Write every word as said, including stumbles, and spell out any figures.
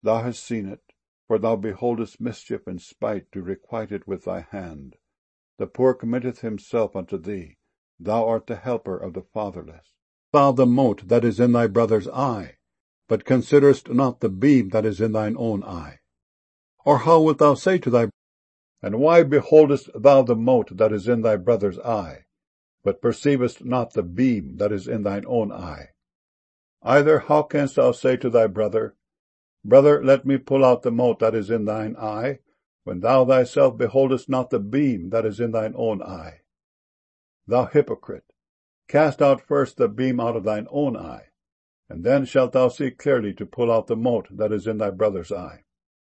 Thou hast seen it, for thou beholdest mischief and spite to requite it with thy hand. The poor committeth himself unto thee. Thou art the helper of the fatherless. Thou the mote that is in thy brother's eye, but considerest not the beam that is in thine own eye. Or how wilt thou say to thy And why beholdest thou the mote that is in thy brother's eye, but perceivest not the beam that is in thine own eye? Either how canst thou say to thy brother, Brother, let me pull out the mote that is in thine eye, when thou thyself beholdest not the beam that is in thine own eye? Thou hypocrite, cast out first the beam out of thine own eye, and then shalt thou see clearly to pull out the mote that is in thy brother's eye.